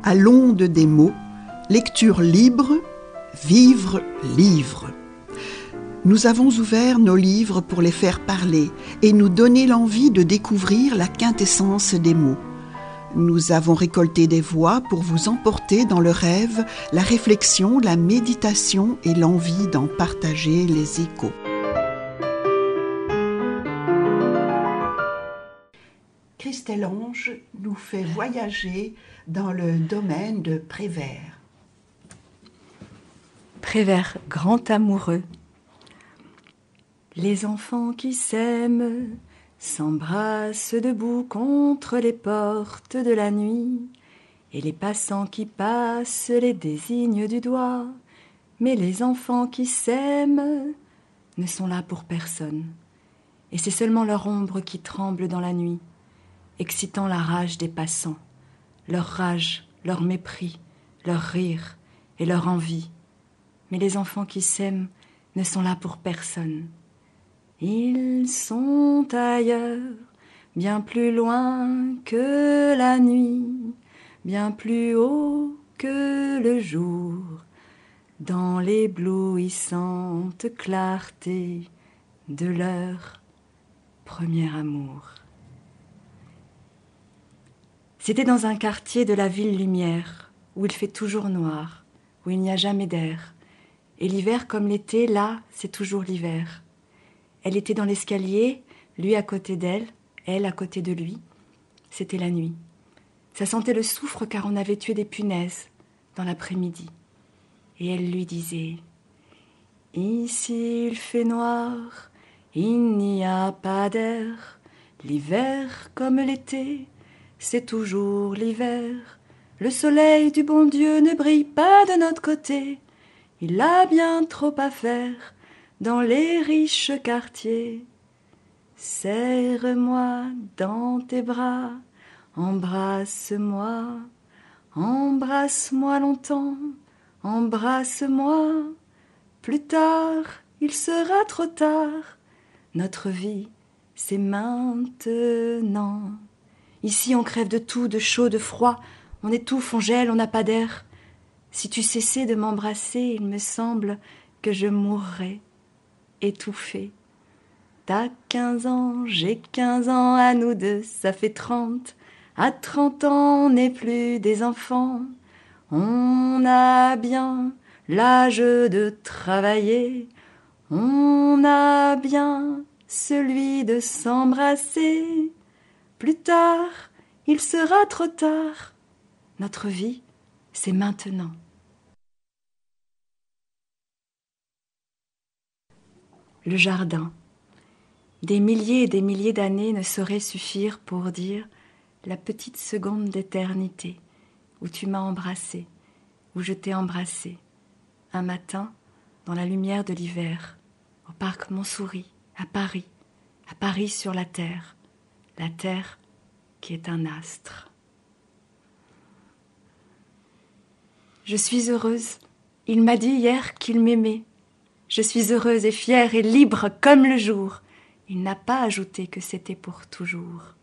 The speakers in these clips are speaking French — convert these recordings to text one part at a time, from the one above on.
À l'onde des mots, lecture libre, vivre livre. Nous avons ouvert nos livres pour les faire parler et nous donner l'envie de découvrir la quintessence des mots. Nous avons récolté des voix pour vous emporter dans le rêve, la réflexion, la méditation et l'envie d'en partager les échos. Christelle Onge nous fait voyager dans le domaine de Prévert. Prévert, grand amoureux. Les enfants qui s'aiment s'embrassent debout contre les portes de la nuit, et les passants qui passent les désignent du doigt. Mais les enfants qui s'aiment ne sont là pour personne, et c'est seulement leur ombre qui tremble dans la nuit, excitant la rage des passants, leur rage, leur mépris, leur rire et leur envie. Mais les enfants qui s'aiment ne sont là pour personne. Ils sont ailleurs, bien plus loin que la nuit, bien plus haut que le jour, dans l'éblouissante clarté de leur premier amour. C'était dans un quartier de la ville lumière, où il fait toujours noir, où il n'y a jamais d'air. Et l'hiver comme l'été, là, c'est toujours l'hiver. Elle était dans l'escalier, lui à côté d'elle, elle à côté de lui. C'était la nuit. Ça sentait le soufre car on avait tué des punaises dans l'après-midi. Et elle lui disait « Ici il fait noir, il n'y a pas d'air. L'hiver comme l'été, c'est toujours l'hiver. Le soleil du bon Dieu ne brille pas de notre côté. Il a bien trop à faire dans les riches quartiers. Serre-moi dans tes bras, embrasse-moi, embrasse-moi longtemps, embrasse-moi. Plus tard, il sera trop tard. Notre vie, c'est maintenant. Ici, on crève de tout, de chaud, de froid. On étouffe, on gèle, on n'a pas d'air. Si tu cessais de m'embrasser, il me semble que je mourrais, étouffée. T'as 15 ans, j'ai 15 ans, à nous deux, ça fait 30. À 30 ans, on n'est plus des enfants. On a bien l'âge de travailler. On a bien celui de s'embrasser. Plus tard, il sera trop tard. Notre vie, c'est maintenant. Le jardin. Des milliers et des milliers d'années ne sauraient suffire pour dire la petite seconde d'éternité où tu m'as embrassé, où je t'ai embrassé, un matin dans la lumière de l'hiver, au parc Montsouris, à Paris sur la terre qui est un astre. Je suis heureuse, il m'a dit hier qu'il m'aimait. Je suis heureuse et fière et libre comme le jour. Il n'a pas ajouté que c'était pour toujours.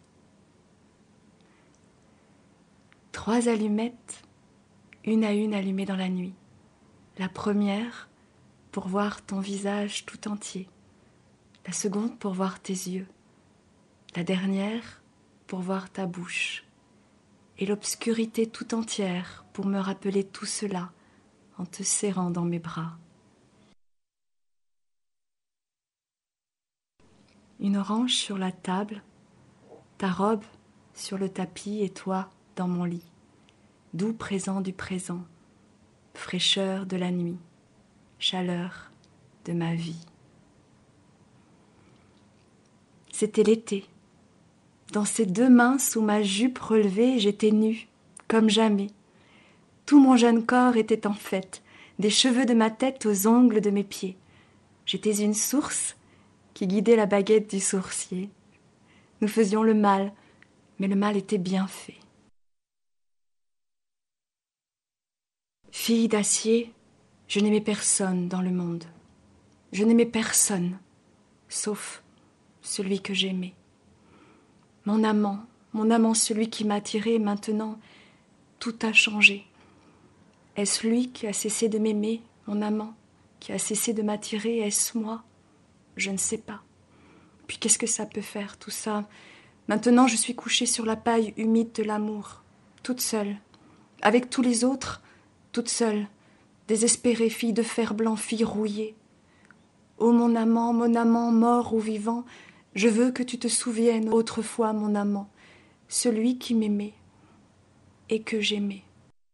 3 allumettes, une à une allumées dans la nuit. La première pour voir ton visage tout entier. La seconde pour voir tes yeux. La dernière pour voir ta bouche. Et l'obscurité tout entière pour me rappeler tout cela en te serrant dans mes bras. Une orange sur la table, ta robe sur le tapis et toi dans mon lit. Doux présent du présent, fraîcheur de la nuit, chaleur de ma vie. C'était l'été. Dans ces 2 mains sous ma jupe relevée, j'étais nue, comme jamais. Tout mon jeune corps était en fête, des cheveux de ma tête aux ongles de mes pieds. J'étais une source qui guidait la baguette du sourcier. Nous faisions le mal, mais le mal était bien fait. Fille d'acier, je n'aimais personne dans le monde. Je n'aimais personne, sauf celui que j'aimais. Mon amant, celui qui m'attirait maintenant, tout a changé. Est-ce lui qui a cessé de m'aimer, mon amant, qui a cessé de m'attirer? Est-ce moi? Je ne sais pas. Puis qu'est-ce que ça peut faire, tout ça? Maintenant, je suis couchée sur la paille humide de l'amour, toute seule, avec tous les autres, toute seule, désespérée, fille de fer blanc, fille rouillée. Ô mon amant, mort ou vivant, je veux que tu te souviennes autrefois, mon amant, celui qui m'aimait et que j'aimais.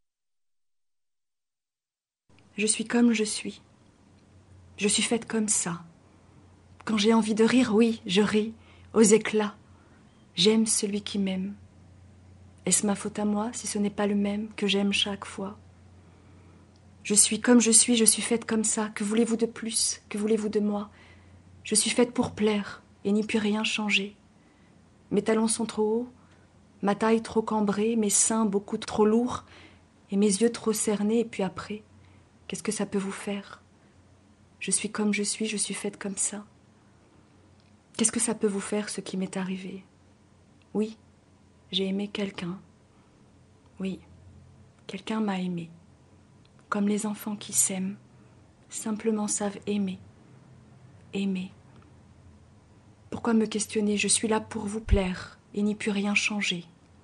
Je suis comme je suis. Je suis faite comme ça. Quand j'ai envie de rire, oui, je ris, aux éclats. J'aime celui qui m'aime. Est-ce ma faute à moi si ce n'est pas le même que j'aime chaque fois? Je suis comme je suis faite comme ça. Que voulez-vous de plus? Que voulez-vous de moi? Je suis faite pour plaire et n'y puis rien changer. Mes talons sont trop hauts, ma taille trop cambrée, mes seins beaucoup trop lourds et mes yeux trop cernés. Et puis après, qu'est-ce que ça peut vous faire? Je suis comme je suis faite comme ça. Qu'est-ce que ça peut vous faire, ce qui m'est arrivé? Oui, j'ai aimé quelqu'un. Oui, quelqu'un m'a aimé. Comme les enfants qui s'aiment, simplement savent aimer. Aimer. Pourquoi me questionner? Je suis là pour vous plaire et n'y puis rien changer.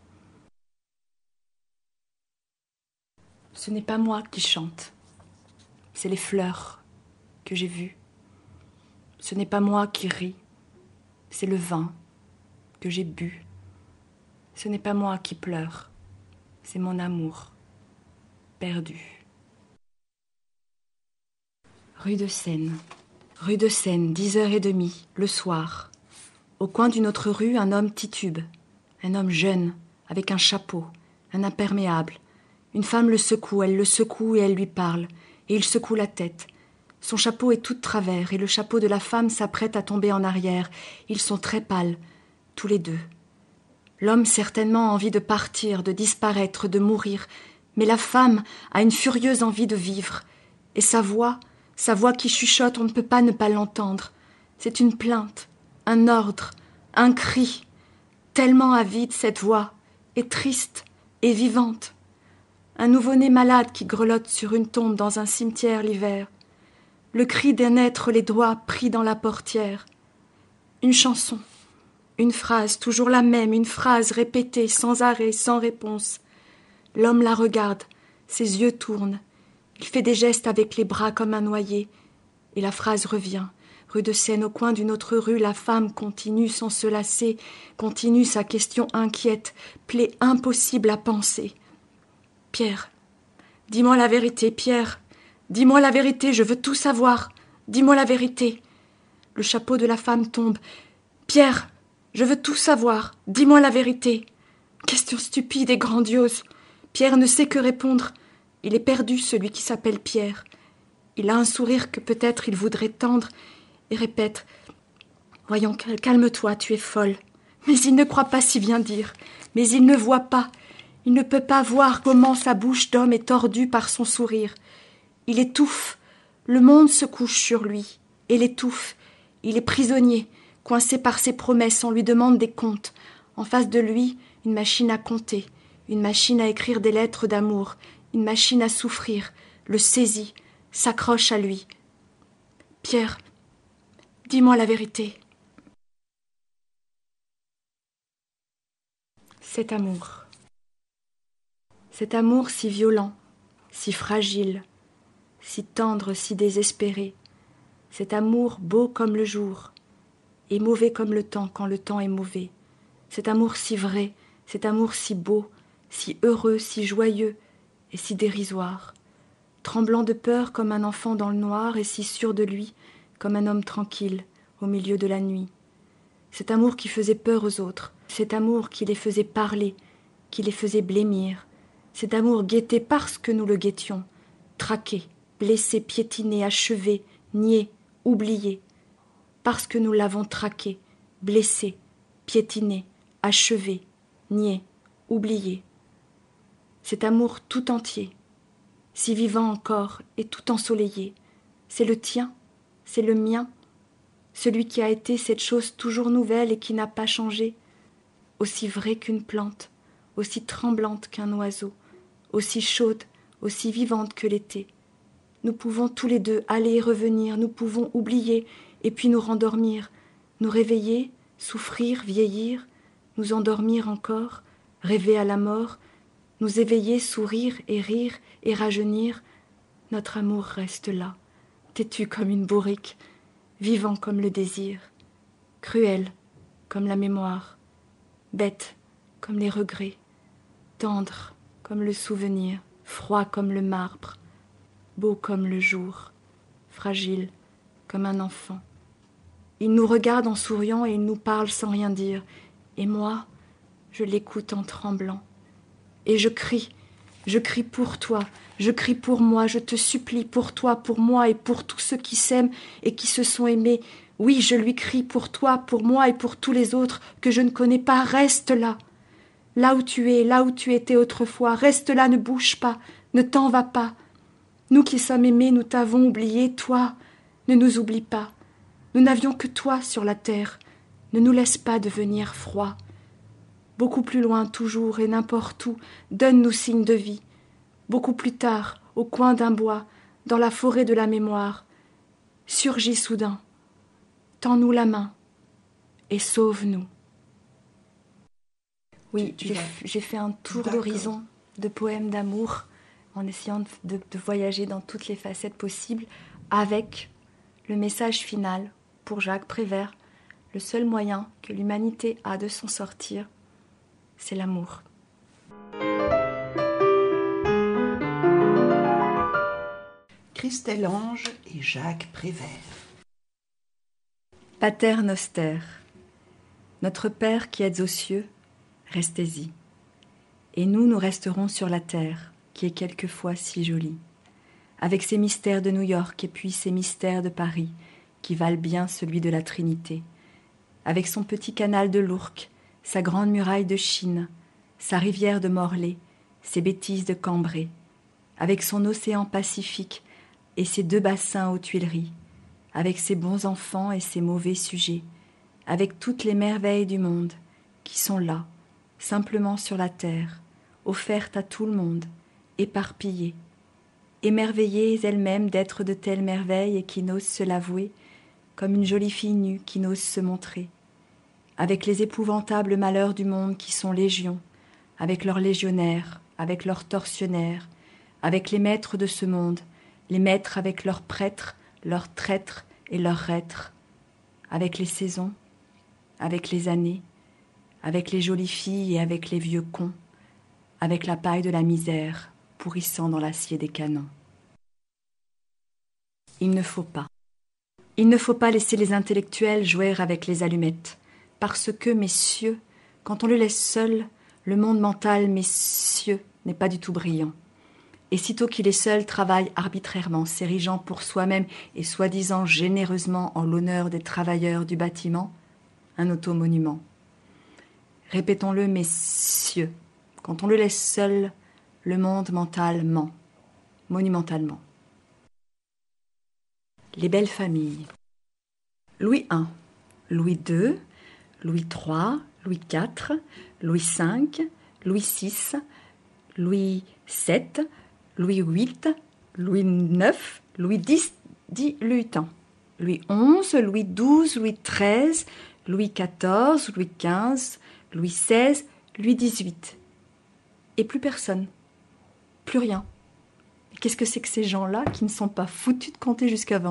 Ce n'est pas moi qui chante, c'est les fleurs que j'ai vues. Ce n'est pas moi qui ris, c'est le vin que j'ai bu. Ce n'est pas moi qui pleure, c'est mon amour perdu. Rue de Seine, 10h30, le soir. Au coin d'une autre rue, un homme titube, un homme jeune, avec un chapeau, un imperméable. Une femme le secoue, elle le secoue et elle lui parle, et il secoue la tête. Son chapeau est tout de travers, et le chapeau de la femme s'apprête à tomber en arrière. Ils sont très pâles, tous les deux. L'homme certainement a envie de partir, de disparaître, de mourir, mais la femme a une furieuse envie de vivre. Et sa voix qui chuchote, on ne peut pas ne pas l'entendre. C'est une plainte, un ordre, un cri, tellement avide cette voix, et triste, et vivante. Un nouveau-né malade qui grelotte sur une tombe dans un cimetière l'hiver. Le cri d'un être les doigts pris dans la portière. Une chanson, une phrase, toujours la même, une phrase répétée, sans arrêt, sans réponse. L'homme la regarde, ses yeux tournent. Il fait des gestes avec les bras comme un noyé. Et la phrase revient. Rue de Seine, au coin d'une autre rue, la femme continue sans se lasser, continue sa question inquiète, plaie impossible à penser. Pierre, dis-moi la vérité, Pierre. Dis-moi la vérité, je veux tout savoir. Dis-moi la vérité. Le chapeau de la femme tombe. Pierre, je veux tout savoir. Dis-moi la vérité. Question stupide et grandiose. Pierre ne sait que répondre. Il est perdu, celui qui s'appelle Pierre. Il a un sourire que peut-être il voudrait tendre et répète « Voyons, calme-toi, tu es folle. » Mais il ne croit pas si bien dire. Mais il ne voit pas. Il ne peut pas voir comment sa bouche d'homme est tordue par son sourire. Il étouffe. Le monde se couche sur lui. Et l'étouffe. Il est prisonnier, coincé par ses promesses. On lui demande des comptes. En face de lui, une machine à compter. Une machine à écrire des lettres d'amour. Une machine à souffrir. Le saisit. S'accroche à lui. Pierre, dis-moi la vérité. Cet amour si violent, si fragile, si tendre, si désespéré, cet amour beau comme le jour et mauvais comme le temps quand le temps est mauvais, cet amour si vrai, cet amour si beau, si heureux, si joyeux et si dérisoire, tremblant de peur comme un enfant dans le noir et si sûr de lui comme un homme tranquille au milieu de la nuit. Cet amour qui faisait peur aux autres, cet amour qui les faisait parler, qui les faisait blêmir, cet amour guetté parce que nous le guettions, traqué, blessé, piétiné, achevé, nié, oublié, parce que nous l'avons traqué, blessé, piétiné, achevé, nié, oublié. Cet amour tout entier, si vivant encore et tout ensoleillé, c'est le tien, c'est le mien, celui qui a été cette chose toujours nouvelle et qui n'a pas changé, aussi vraie qu'une plante, aussi tremblante qu'un oiseau, aussi chaude, aussi vivante que l'été. Nous pouvons tous les deux aller et revenir, nous pouvons oublier et puis nous rendormir, nous réveiller, souffrir, vieillir, nous endormir encore, rêver à la mort, nous éveiller, sourire et rire et rajeunir. Notre amour reste là, têtu comme une bourrique, vivant comme le désir, cruel comme la mémoire, bête comme les regrets, tendre comme le souvenir, froid comme le marbre, beau comme le jour, fragile comme un enfant. Il nous regarde en souriant et il nous parle sans rien dire. Et moi, je l'écoute en tremblant. Et je crie pour toi, je crie pour moi, je te supplie pour toi, pour moi et pour tous ceux qui s'aiment et qui se sont aimés. Oui, je lui crie pour toi, pour moi et pour tous les autres que je ne connais pas. Reste là, là où tu es, là où tu étais autrefois. Reste là, ne bouge pas, ne t'en vas pas. Nous qui sommes aimés, nous t'avons oublié, toi, ne nous oublie pas. Nous n'avions que toi sur la terre, ne nous laisse pas devenir froid. Beaucoup plus loin toujours et n'importe où, donne-nous signe de vie. Beaucoup plus tard, au coin d'un bois, dans la forêt de la mémoire, surgis soudain. Tends-nous la main et sauve-nous. Oui, j'ai fait un tour d'horizon de poèmes d'amour en essayant de voyager dans toutes les facettes possibles avec le message final pour Jacques Prévert. Le seul moyen que l'humanité a de s'en sortir, c'est l'amour. Christelle Ange et Jacques Prévert. Pater noster, notre Père qui êtes aux cieux, restez-y. Et nous resterons sur la terre, qui est quelquefois si jolie, avec ses mystères de New York et puis ses mystères de Paris, qui valent bien celui de la Trinité, avec son petit canal de l'Ourcq, sa grande muraille de Chine, sa rivière de Morlaix, ses bêtises de Cambrai, avec son océan Pacifique et ses 2 bassins aux Tuileries, avec ses bons enfants et ses mauvais sujets, avec toutes les merveilles du monde qui sont là, simplement sur la terre, offertes à tout le monde, éparpillées, émerveillées elles-mêmes d'être de telles merveilles et qui n'osent se l'avouer, comme une jolie fille nue qui n'ose se montrer, avec les épouvantables malheurs du monde qui sont légions, avec leurs légionnaires, avec leurs tortionnaires, avec les maîtres de ce monde, les maîtres avec leurs prêtres, leurs traîtres et leurs reîtres, avec les saisons, avec les années, avec les jolies filles et avec les vieux cons, avec la paille de la misère pourrissant dans l'acier des canons. Il ne faut pas laisser les intellectuels jouer avec les allumettes, parce que, messieurs, quand on le laisse seul, le monde mental, messieurs, n'est pas du tout brillant. Et sitôt qu'il est seul, travaille arbitrairement, s'érigeant pour soi-même et soi-disant généreusement en l'honneur des travailleurs du bâtiment, un automonument. Répétons-le, messieurs, quand on le laisse seul, le monde mental ment, monumentalement. Les belles familles. Louis I, Louis II, Louis III, Louis IV, Louis V, Louis VI, Louis VII, Louis VIII, Louis IX, Louis X, dit lutin, Louis XI, Louis XII, Louis XIII, Louis XIV, Louis XV, Louis XVI, Louis XVIII. Et plus personne, plus rien. Et qu'est-ce que c'est que ces gens-là qui ne sont pas foutus de compter jusqu'à 20 ?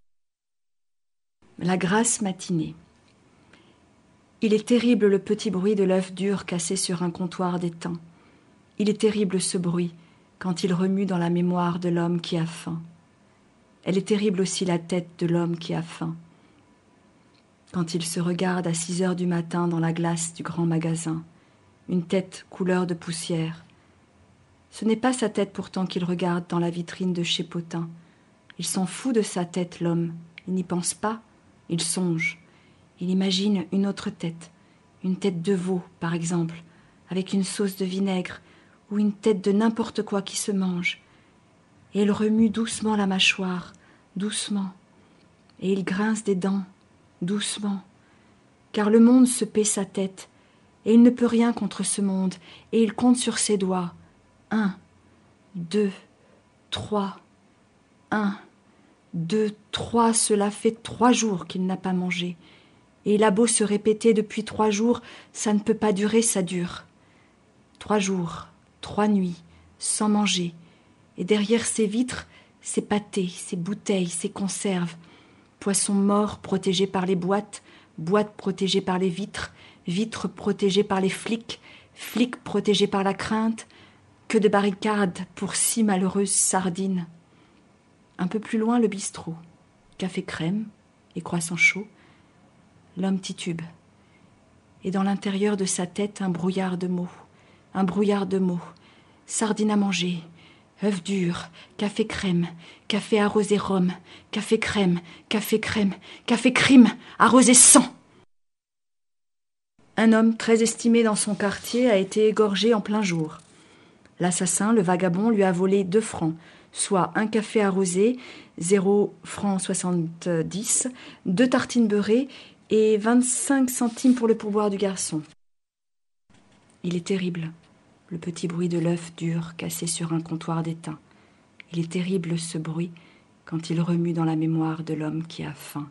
La grasse matinée. Il est terrible le petit bruit de l'œuf dur cassé sur un comptoir d'étain. Il est terrible ce bruit quand il remue dans la mémoire de l'homme qui a faim. Elle est terrible aussi la tête de l'homme qui a faim. Quand il se regarde à 6 heures du matin dans la glace du grand magasin, une tête couleur de poussière. Ce n'est pas sa tête pourtant qu'il regarde dans la vitrine de chez Potin. Il s'en fout de sa tête, l'homme. Il n'y pense pas, il songe. Il imagine une autre tête, une tête de veau, par exemple, avec une sauce de vinaigre, ou une tête de n'importe quoi qui se mange. Et il remue doucement la mâchoire, doucement, et il grince des dents, doucement, car le monde se paie sa tête, et il ne peut rien contre ce monde, et il compte sur ses doigts. 1, 2, 3, 1, 2, 3, cela fait 3 jours qu'il n'a pas mangé. Et il a beau se répéter depuis 3 jours, ça ne peut pas durer, ça dure. 3 jours, 3 nuits, sans manger. Et derrière ces vitres, ces pâtés, ces bouteilles, ces conserves. Poissons morts protégés par les boîtes, boîtes protégées par les vitres, vitres protégées par les flics, flics protégés par la crainte. Que de barricades pour 6 malheureuses sardines. Un peu plus loin, le bistrot. Café crème et croissant chaud. L'homme titube. Et dans l'intérieur de sa tête, un brouillard de mots. Un brouillard de mots. Sardines à manger, œufs durs, café crème, café arrosé rhum, café crème, café crème, café crime, arrosé sang. Un homme très estimé dans son quartier a été égorgé en plein jour. L'assassin, le vagabond, lui a volé 2 francs, soit un café arrosé, 0 francs 70, 2 tartines beurrées et 25 centimes pour le pourboire du garçon. Il est terrible, le petit bruit de l'œuf dur cassé sur un comptoir d'étain. Il est terrible ce bruit quand il remue dans la mémoire de l'homme qui a faim.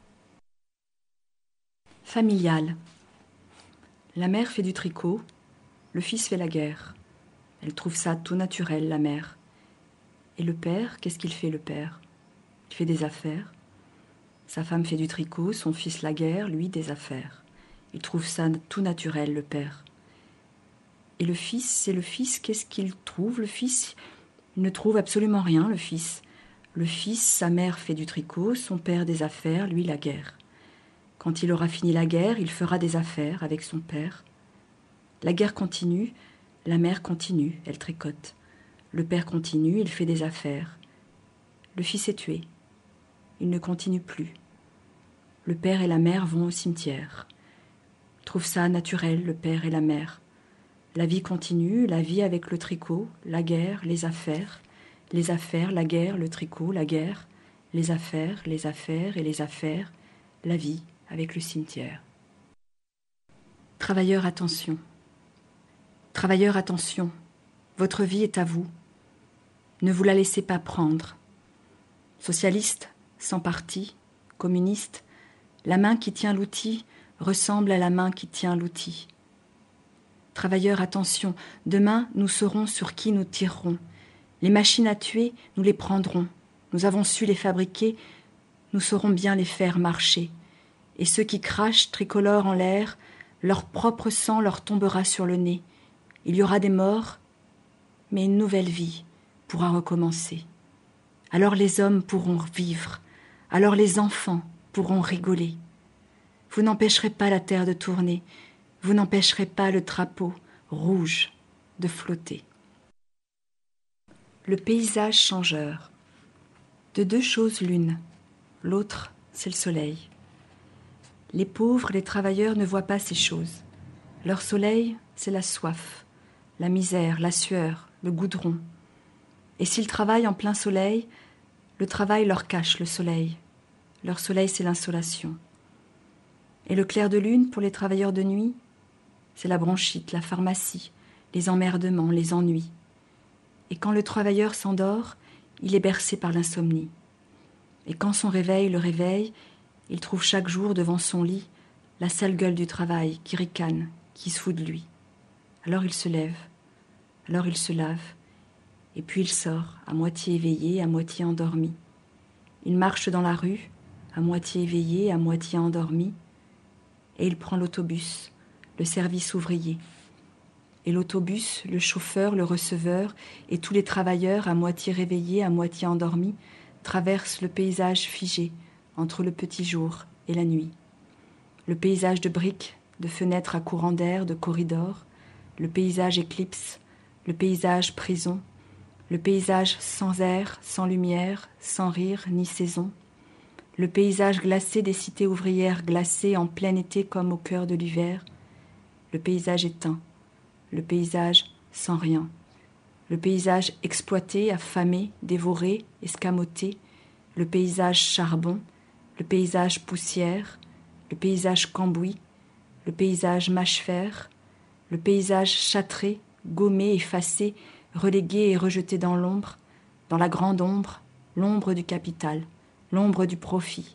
Familial. La mère fait du tricot, le fils fait la guerre. Elle trouve ça tout naturel, la mère. Et le père, qu'est-ce qu'il fait, le père? Il fait des affaires. Sa femme fait du tricot, son fils la guerre, lui des affaires. Il trouve ça tout naturel, le père. Et le fils, c'est le fils, qu'est-ce qu'il trouve, le fils? Il ne trouve absolument rien, le fils. Le fils, sa mère fait du tricot, son père des affaires, lui la guerre. Quand il aura fini la guerre, il fera des affaires avec son père. La guerre continue. La mère continue, elle tricote. Le père continue, il fait des affaires. Le fils est tué. Il ne continue plus. Le père et la mère vont au cimetière. Ils trouvent ça naturel, le père et la mère. La vie continue, la vie avec le tricot, la guerre, les affaires, la guerre, le tricot, la guerre, les affaires et les affaires, la vie avec le cimetière. Travailleurs, attention. Travailleurs, attention, votre vie est à vous. Ne vous la laissez pas prendre. Socialiste, sans parti, communiste, la main qui tient l'outil ressemble à la main qui tient l'outil. Travailleurs, attention, demain nous saurons sur qui nous tirerons. Les machines à tuer, nous les prendrons. Nous avons su les fabriquer, nous saurons bien les faire marcher. Et ceux qui crachent tricolores en l'air, leur propre sang leur tombera sur le nez. Il y aura des morts, mais une nouvelle vie pourra recommencer. Alors les hommes pourront vivre, alors les enfants pourront rigoler. Vous n'empêcherez pas la terre de tourner, vous n'empêcherez pas le drapeau rouge de flotter. Le paysage changeur. De 2 choses l'une, l'autre c'est le soleil. Les pauvres, les travailleurs ne voient pas ces choses. Leur soleil, c'est la soif, la misère, la sueur, le goudron. Et s'ils travaillent en plein soleil, le travail leur cache le soleil. Leur soleil, c'est l'insolation. Et le clair de lune, pour les travailleurs de nuit, c'est la bronchite, la pharmacie, les emmerdements, les ennuis. Et quand le travailleur s'endort, il est bercé par l'insomnie. Et quand son réveil le réveille, il trouve chaque jour devant son lit la sale gueule du travail qui ricane, qui se fout de lui. Alors il se lève, alors il se lave, et puis il sort, à moitié éveillé, à moitié endormi. Il marche dans la rue, à moitié éveillé, à moitié endormi, et il prend l'autobus, le service ouvrier. Et l'autobus, le chauffeur, le receveur, et tous les travailleurs, à moitié réveillés, à moitié endormis, traversent le paysage figé entre le petit jour et la nuit. Le paysage de briques, de fenêtres à courant d'air, de corridors, le paysage éclipse, le paysage prison, le paysage sans air, sans lumière, sans rire ni saison, le paysage glacé des cités ouvrières glacées en plein été comme au cœur de l'hiver, le paysage éteint, le paysage sans rien, le paysage exploité, affamé, dévoré, escamoté, le paysage charbon, le paysage poussière, le paysage cambouis, le paysage mâche-fer, le paysage châtré, gommé, effacé, relégué et rejeté dans l'ombre, dans la grande ombre, l'ombre du capital, l'ombre du profit.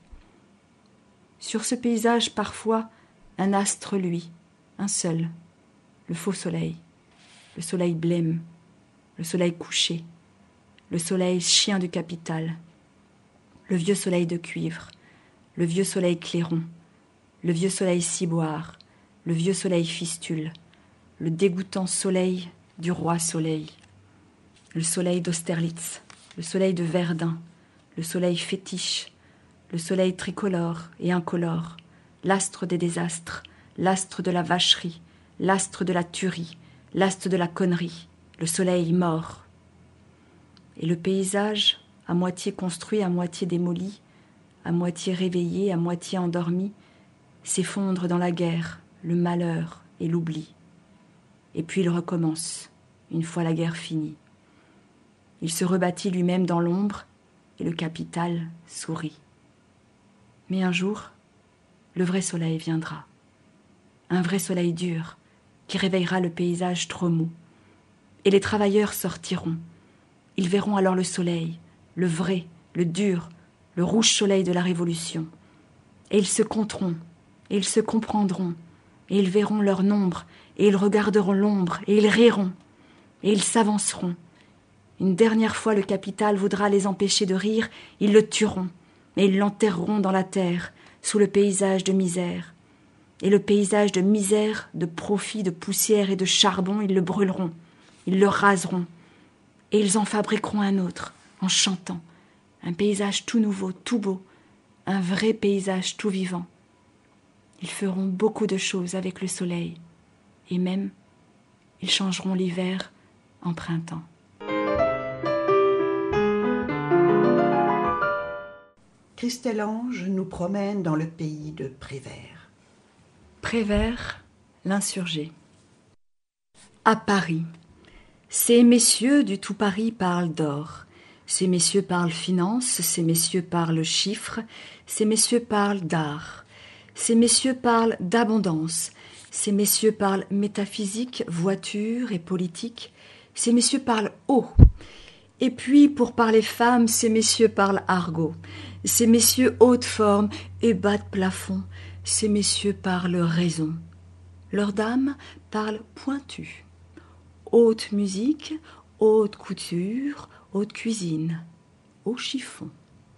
Sur ce paysage, parfois, un astre luit, un seul, le faux soleil, le soleil blême, le soleil couché, le soleil chien du capital, le vieux soleil de cuivre, le vieux soleil clairon, le vieux soleil ciboire, le vieux soleil fistule, le dégoûtant soleil du roi soleil, le soleil d'Austerlitz, le soleil de Verdun, le soleil fétiche, le soleil tricolore et incolore, l'astre des désastres, l'astre de la vacherie, l'astre de la tuerie, l'astre de la connerie, le soleil mort. Et le paysage, à moitié construit, à moitié démoli, à moitié réveillé, à moitié endormi, s'effondre dans la guerre, le malheur et l'oubli. Et puis il recommence, une fois la guerre finie. Il se rebâtit lui-même dans l'ombre, et le capital sourit. Mais un jour, le vrai soleil viendra. Un vrai soleil dur, qui réveillera le paysage trop mou. Et les travailleurs sortiront. Ils verront alors le soleil, le vrai, le dur, le rouge soleil de la Révolution. Et ils se compteront, et ils se comprendront, et ils verront leur nombre, et ils regarderont l'ombre, et ils riront, et ils s'avanceront. Une dernière fois le capital voudra les empêcher de rire, ils le tueront, et ils l'enterreront dans la terre, sous le paysage de misère. Et le paysage de misère, de profit, de poussière et de charbon, ils le brûleront, ils le raseront, et ils en fabriqueront un autre, en chantant, un paysage tout nouveau, tout beau, un vrai paysage tout vivant. Ils feront beaucoup de choses avec le soleil, et même, ils changeront l'hiver en printemps. Christelle Ange nous promène dans le pays de Prévert. Prévert, l'insurgé. À Paris, ces messieurs du tout Paris parlent d'or. Ces messieurs parlent finance, ces messieurs parlent chiffres, ces messieurs parlent d'art. Ces messieurs parlent d'abondance, ces messieurs parlent métaphysique, voiture et politique. Ces messieurs parlent haut. Et puis, pour parler femmes, ces messieurs parlent argot. Ces messieurs haute forme et bas de plafond. Ces messieurs parlent raison. Leurs dames parlent pointu. Haute musique, haute couture, haute cuisine, haut chiffon.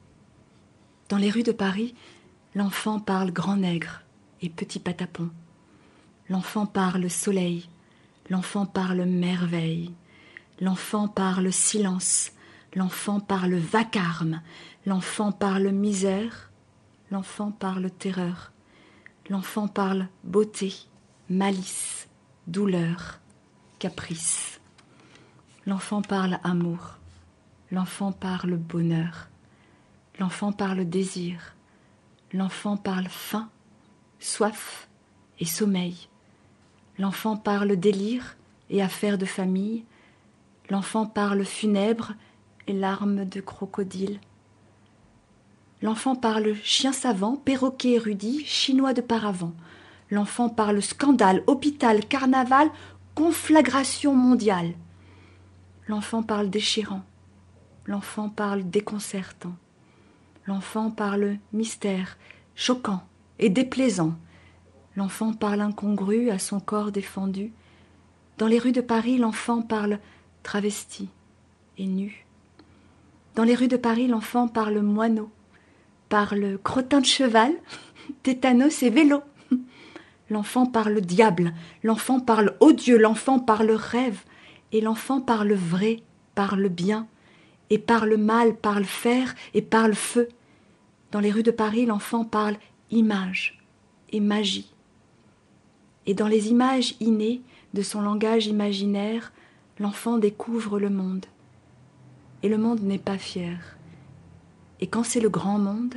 Dans les rues de Paris, l'enfant parle grand nègre et petit patapon. L'enfant parle soleil, l'enfant parle merveille. L'enfant parle silence, l'enfant parle vacarme, l'enfant parle misère, l'enfant parle terreur, l'enfant parle beauté, malice, douleur, caprice. L'enfant parle amour, l'enfant parle bonheur, l'enfant parle désir, l'enfant parle faim, soif et sommeil. L'enfant parle délire et affaires de famille. L'enfant parle funèbre et larmes de crocodile. L'enfant parle chien savant, perroquet érudit, chinois de paravent. L'enfant parle scandale, hôpital, carnaval, conflagration mondiale. L'enfant parle déchirant. L'enfant parle déconcertant. L'enfant parle mystère, choquant et déplaisant. L'enfant parle incongru à son corps défendu. Dans les rues de Paris, l'enfant parle travesti et nu. Dans les rues de Paris, l'enfant parle moineau, parle crottin de cheval, tétanos et vélo. L'enfant parle diable, l'enfant parle odieux, l'enfant parle rêve, et l'enfant parle vrai, parle bien, et parle mal, parle fer et parle feu. Dans les rues de Paris, l'enfant parle image et magie. Et dans les images innées de son langage imaginaire, l'enfant découvre le monde. Et le monde n'est pas fier. Et quand c'est le grand monde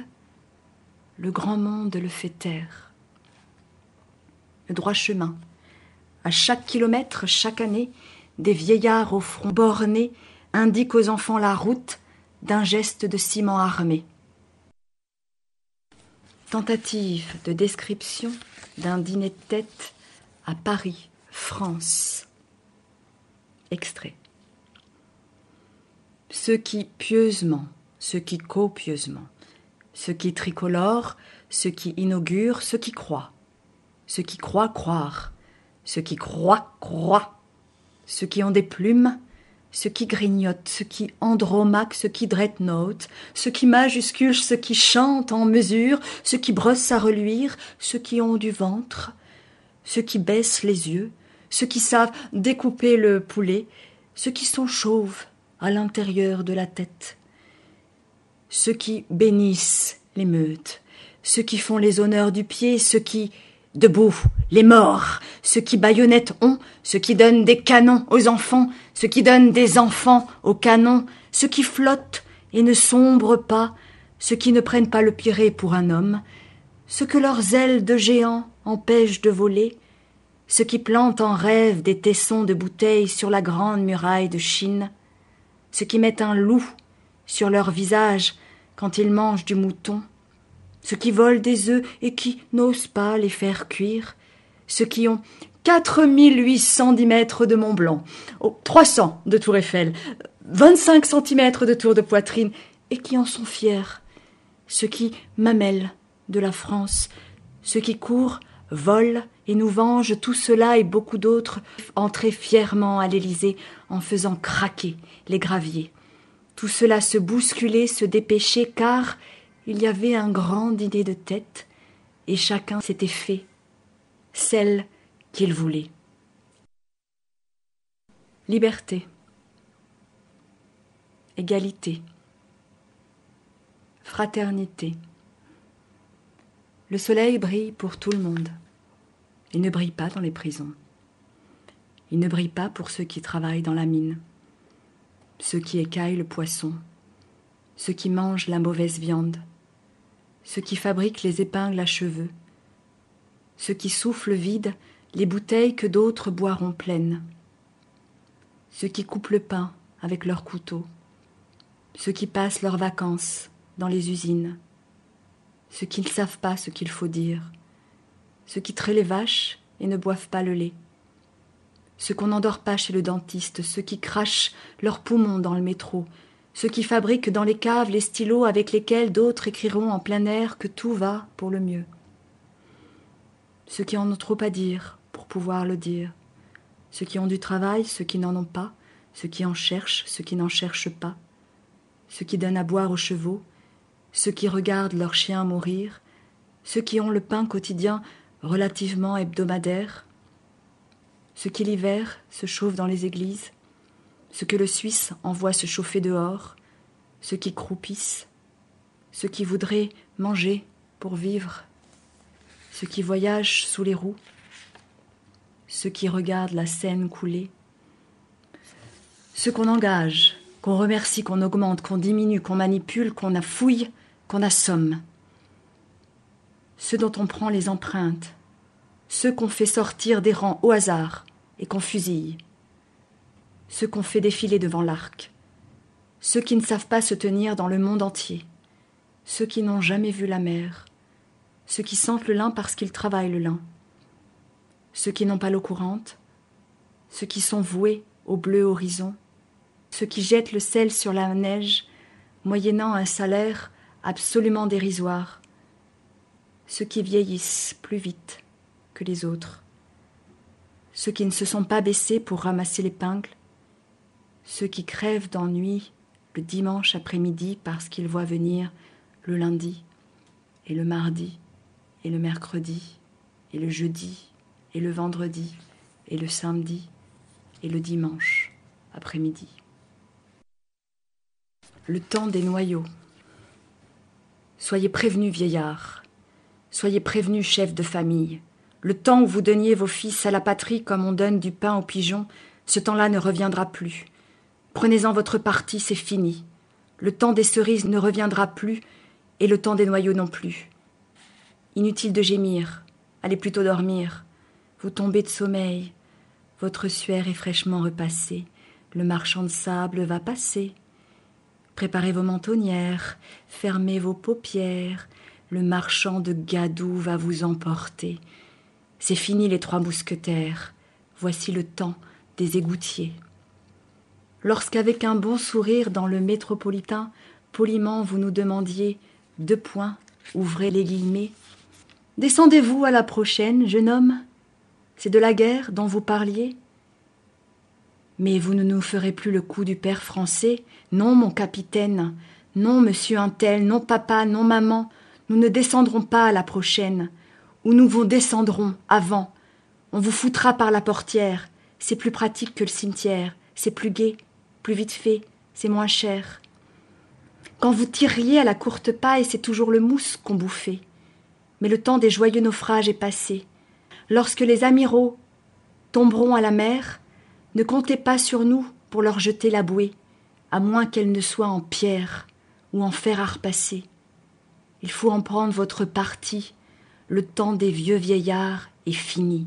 le fait taire. Le droit chemin. À chaque kilomètre, chaque année, des vieillards au front borné indiquent aux enfants la route d'un geste de ciment armé. Tentative de description d'un dîner de tête à Paris, France. Extrait. ceux qui pieusement, ceux qui copieusement, ceux qui tricolorent, ceux qui inaugurent, ceux qui croient croire, ceux qui croient croient, ceux qui ont des plumes, ceux qui grignotent, ceux qui andromaquent, ceux qui dreadnought, ceux qui majusculent, ceux qui chantent en mesure, ceux qui brossent à reluire, ceux qui ont du ventre, ceux qui baissent les yeux, ceux qui savent découper le poulet, ceux qui sont chauves à l'intérieur de la tête, ceux qui bénissent l'émeute, ceux qui font les honneurs du pied, ceux qui, debout, les morts, ceux qui baïonnettes ont, ceux qui donnent des canons aux enfants, ceux qui donnent des enfants aux canons, ceux qui flottent et ne sombrent pas, ceux qui ne prennent pas le pirée pour un homme, ceux que leurs ailes de géants empêchent de voler, ceux qui plantent en rêve des tessons de bouteilles sur la grande muraille de Chine, ceux qui mettent un loup sur leur visage quand ils mangent du mouton, ceux qui volent des œufs et qui n'osent pas les faire cuire, ceux qui ont 4810 mètres de Mont Blanc, 300 de Tour Eiffel, 25 centimètres de tour de poitrine, et qui en sont fiers, ceux qui mamellent de la France, ceux qui courent, volent et nous vengent, tout cela et beaucoup d'autres entraient fièrement à l'Élysée en faisant craquer les graviers. Tout cela se bousculait, se dépêchait, car il y avait un grand dîner de tête, et chacun s'était fait celle qu'il voulait. Liberté, égalité, fraternité. Le soleil brille pour tout le monde. Il ne brille pas dans les prisons. Il ne brille pas pour ceux qui travaillent dans la mine, ceux qui écaillent le poisson, ceux qui mangent la mauvaise viande, ceux qui fabriquent les épingles à cheveux, ceux qui soufflent vide les bouteilles que d'autres boiront pleines, ceux qui coupent le pain avec leurs couteaux, ceux qui passent leurs vacances dans les usines, ceux qui ne savent pas ce qu'il faut dire, ceux qui traient les vaches et ne boivent pas le lait, ceux qu'on n'endort pas chez le dentiste, ceux qui crachent leurs poumons dans le métro, ceux qui fabriquent dans les caves les stylos avec lesquels d'autres écriront en plein air que tout va pour le mieux, ceux qui en ont trop à dire pour pouvoir le dire, ceux qui ont du travail, ceux qui n'en ont pas, ceux qui en cherchent, ceux qui n'en cherchent pas, ceux qui donnent à boire aux chevaux, ceux qui regardent leurs chiens mourir, ceux qui ont le pain quotidien relativement hebdomadaire, ceux qui l'hiver se chauffent dans les églises, ceux que le Suisse envoie se chauffer dehors, ceux qui croupissent, ceux qui voudraient manger pour vivre, ceux qui voyagent sous les roues, ceux qui regardent la Seine couler, ceux qu'on engage, qu'on remercie, qu'on augmente, qu'on diminue, qu'on manipule, qu'on affouille, qu'on assomme, ceux dont on prend les empreintes, ceux qu'on fait sortir des rangs au hasard et qu'on fusille, ceux qu'on fait défiler devant l'arc, ceux qui ne savent pas se tenir dans le monde entier, ceux qui n'ont jamais vu la mer, ceux qui sentent le lin parce qu'ils travaillent le lin, ceux qui n'ont pas l'eau courante, ceux qui sont voués au bleu horizon, ceux qui jettent le sel sur la neige, moyennant un salaire absolument dérisoire, ceux qui vieillissent plus vite que les autres, ceux qui ne se sont pas baissés pour ramasser l'épingle, ceux qui crèvent d'ennui le dimanche après-midi parce qu'ils voient venir le lundi et le mardi et le mercredi et le jeudi et le vendredi et le samedi et le dimanche après-midi. Le temps des noyaux. Soyez prévenus, vieillards, soyez prévenus, chefs de famille. Le temps où vous donniez vos fils à la patrie comme on donne du pain aux pigeons, ce temps-là ne reviendra plus. Prenez-en votre parti, c'est fini. Le temps des cerises ne reviendra plus, et le temps des noyaux non plus. Inutile de gémir, allez plutôt dormir. Vous tombez de sommeil, votre suaire est fraîchement repassée, le marchand de sable va passer. Préparez vos mentonnières, fermez vos paupières, le marchand de gadou va vous emporter. C'est fini les 3 mousquetaires, voici le temps des égoutiers. lorsqu'avec un bon sourire dans le métropolitain, poliment vous nous demandiez, 2 points, ouvrez les guillemets. Descendez-vous à la prochaine, jeune homme? C'est de la guerre dont vous parliez? Mais vous ne nous ferez plus le coup du père français? Non, mon capitaine, non, monsieur un tel, non, papa, non, maman, nous ne descendrons pas à la prochaine, ou nous vous descendrons avant. On vous foutra par la portière, c'est plus pratique que le cimetière, c'est plus gai, plus vite fait, c'est moins cher. Quand vous tiriez à la courte paille, c'est toujours le mousse qu'on bouffait. Mais le temps des joyeux naufrages est passé. Lorsque les amiraux tomberont à la mer, ne comptez pas sur nous pour leur jeter la bouée, à moins qu'elle ne soit en pierre ou en fer à repasser. Il faut en prendre votre parti, le temps des vieux vieillards est fini.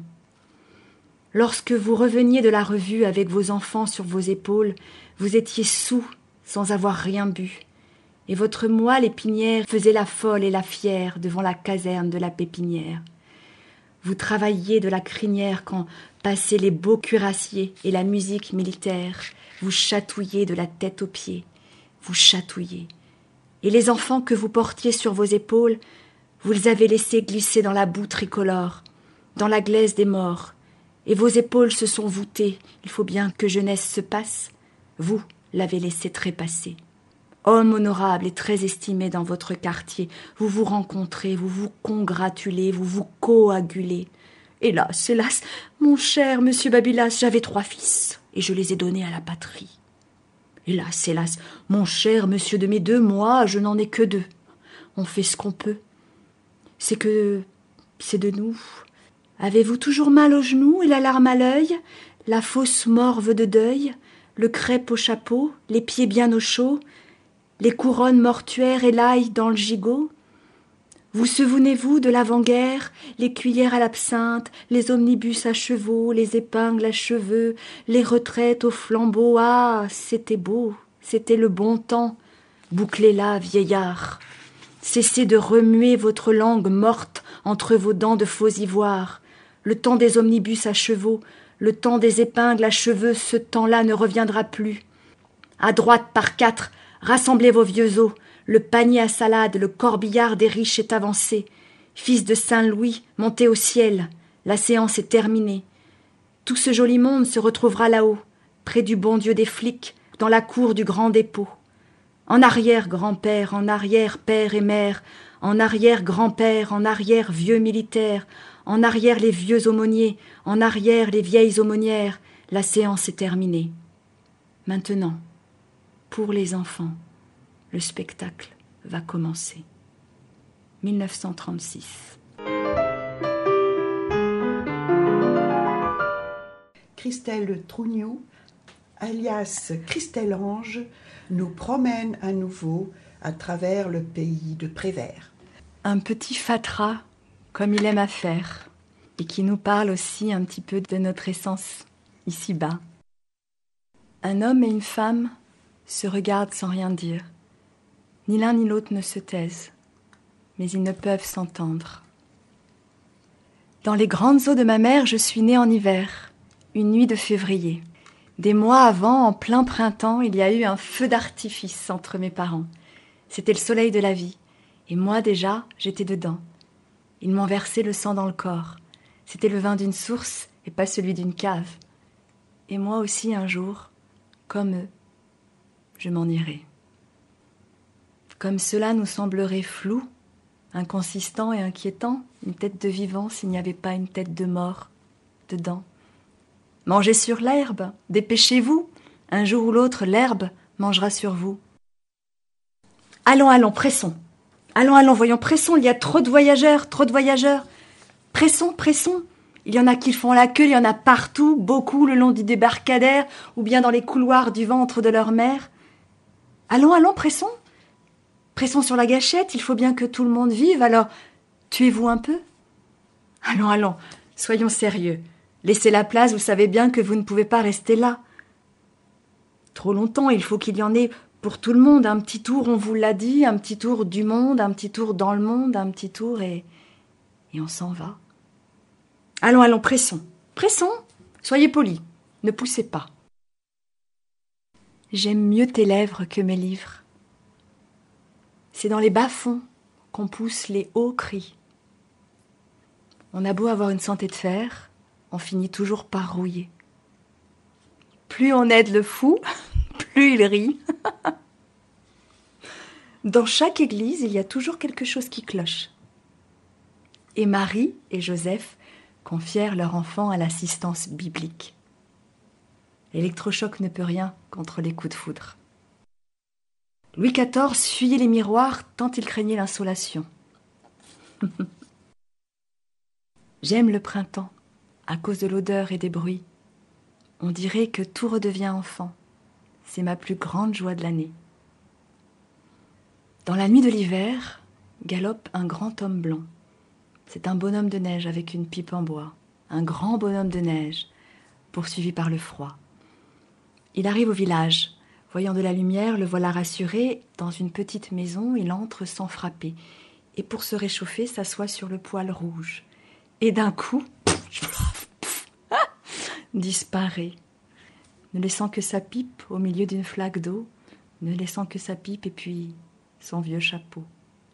Lorsque vous reveniez de la revue avec vos enfants sur vos épaules, vous étiez saoul sans avoir rien bu, et votre moelle épinière faisait la folle et la fière devant la caserne de la pépinière. Vous travailliez de la crinière quand passaient les beaux cuirassiers et la musique militaire. Vous chatouilliez de la tête aux pieds, vous chatouilliez. Et les enfants que vous portiez sur vos épaules, vous les avez laissés glisser dans la boue tricolore, dans la glaise des morts, et vos épaules se sont voûtées, il faut bien que jeunesse se passe, vous l'avez laissé trépasser. Homme honorable et très estimé dans votre quartier, vous vous rencontrez, vous vous congratulez, vous vous coagulez. Hélas, hélas, mon cher monsieur Babylas, j'avais 3 fils, et je les ai donnés à la patrie. Hélas, hélas, mon cher monsieur de Médeux, moi, je n'en ai que 2. On fait ce qu'on peut. C'est de nous. Avez-vous toujours mal aux genoux et la larme à l'œil, la fausse morve de deuil, le crêpe au chapeau, les pieds bien au chaud, les couronnes mortuaires et l'ail dans le gigot? Vous souvenez-vous de l'avant-guerre, les cuillères à l'absinthe, les omnibus à chevaux, les épingles à cheveux, les retraites aux flambeaux? Ah, c'était beau, c'était le bon temps. Bouclez-la, vieillard. Cessez de remuer votre langue morte entre vos dents de faux ivoire. Le temps des omnibus à chevaux, le temps des épingles à cheveux, ce temps-là ne reviendra plus. À droite par 4, rassemblez vos vieux os. Le panier à salade, le corbillard des riches est avancé. Fils de Saint-Louis, montez au ciel. La séance est terminée. Tout ce joli monde se retrouvera là-haut, près du bon Dieu des flics, dans la cour du grand dépôt. En arrière, grand-père, en arrière, père et mère, en arrière, grand-père, en arrière, vieux militaires, en arrière, les vieux aumôniers, en arrière, les vieilles aumônières. La séance est terminée. Maintenant, pour les enfants, le spectacle va commencer. 1936. Christelle Trougnoux, alias Christelle Ange, nous promène à nouveau à travers le pays de Prévert. Un petit fatras, comme il aime à faire, et qui nous parle aussi un petit peu de notre essence ici-bas. Un homme et une femme se regardent sans rien dire. Ni l'un ni l'autre ne se taisent, mais ils ne peuvent s'entendre. Dans les grandes eaux de ma mère, je suis née en hiver, une nuit de février. Des mois avant, en plein printemps, il y a eu un feu d'artifice entre mes parents. C'était le soleil de la vie, et moi déjà, j'étais dedans. Ils m'ont versé le sang dans le corps. C'était le vin d'une source et pas celui d'une cave. Et moi aussi, un jour, comme eux, je m'en irai. Comme cela nous semblerait flou, inconsistant et inquiétant, une tête de vivant s'il n'y avait pas une tête de mort dedans. Mangez sur l'herbe, dépêchez-vous, un jour ou l'autre l'herbe mangera sur vous. Allons, allons, pressons. Allons, allons, voyons, pressons, il y a trop de voyageurs, trop de voyageurs. Pressons, pressons. Il y en a qui font la queue, il y en a partout, beaucoup le long du débarcadère ou bien dans les couloirs du ventre de leur mère. Allons, allons, pressons. Pressons sur la gâchette, il faut bien que tout le monde vive, alors tuez-vous un peu. Allons, allons, soyons sérieux. Laissez la place, vous savez bien que vous ne pouvez pas rester là. Trop longtemps, il faut qu'il y en ait pour tout le monde. Un petit tour, on vous l'a dit, un petit tour du monde, un petit tour dans le monde, un petit tour et on s'en va. Allons, allons, pressons, pressons, soyez polis, ne poussez pas. J'aime mieux tes lèvres que mes livres. C'est dans les bas-fonds qu'on pousse les hauts cris. On a beau avoir une santé de fer, on finit toujours par rouiller. Plus on aide le fou, plus il rit. Dans chaque église, il y a toujours quelque chose qui cloche. Et Marie et Joseph confièrent leur enfant à l'assistance biblique. L'électrochoc ne peut rien contre les coups de foudre. Louis XIV fuyait les miroirs tant il craignait l'insolation. J'aime le printemps, à cause de l'odeur et des bruits. On dirait que tout redevient enfant. C'est ma plus grande joie de l'année. Dans la nuit de l'hiver, galope un grand homme blanc. C'est un bonhomme de neige avec une pipe en bois, un grand bonhomme de neige, poursuivi par le froid. Il arrive au village. Voyant de la lumière, le voilà rassuré. Dans une petite maison, il entre sans frapper. Et pour se réchauffer, s'assoit sur le poêle rouge. Et d'un coup, disparaît, ne laissant que sa pipe au milieu d'une flaque d'eau, ne laissant que sa pipe et puis son vieux chapeau.